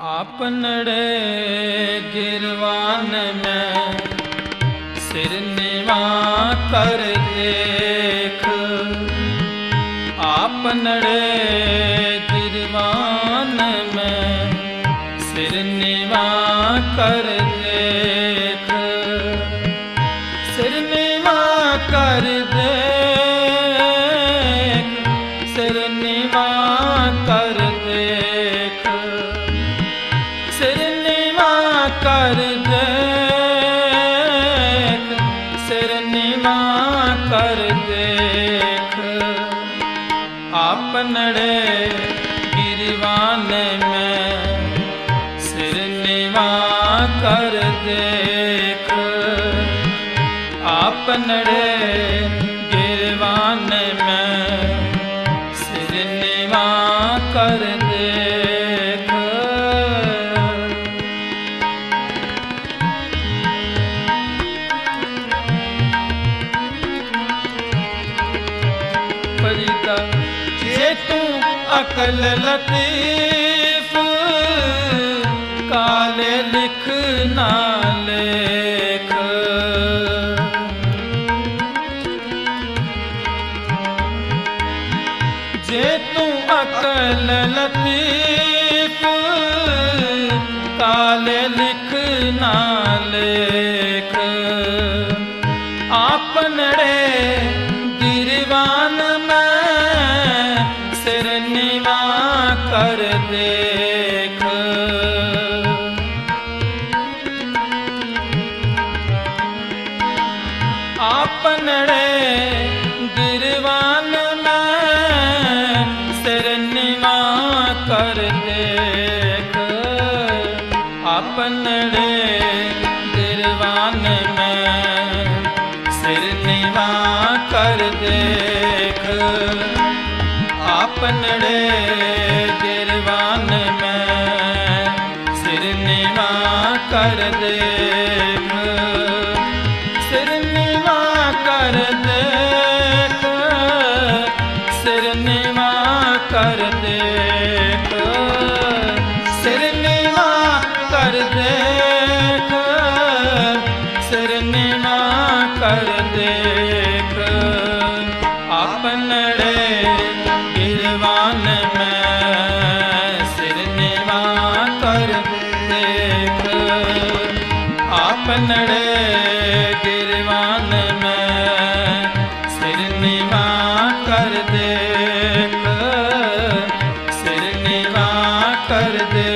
आपनड़े गिरवान में सिर निवा कर देख। आपनड़े गिरवान में सिर निवा कर देख। सिर निवा कर देख, सिर निवा कर देख, सिर निवा कर देख, सिर निवा कर देख। आपनड़े गिरवान में सिर निवा कर देख। आपनड़े गिरवान में सिर निवा कर देख। फरीदा जे तू अकल लतीफ काले लिख ना लेख। जे तू अकल लतीफ काले लिख ना लेख। आपनड़े गिरवान में सिर निवा कर देख। आपनड़े गिरवान में सिर निवा कर देख। आपनड़े गिरवान में सिर निवा कर देख। आपनड़े गिरवान में सिर निवा कर देख। सिर निवा कर देख, सिर निवा कर देख, सिर निवा कर देख, सिर निवा कर देख। आपनड़े गिरवान में सिर निवा कर देख। आपनड़े गिरवान में सिर निवा कर देख, सिर निवा कर देख।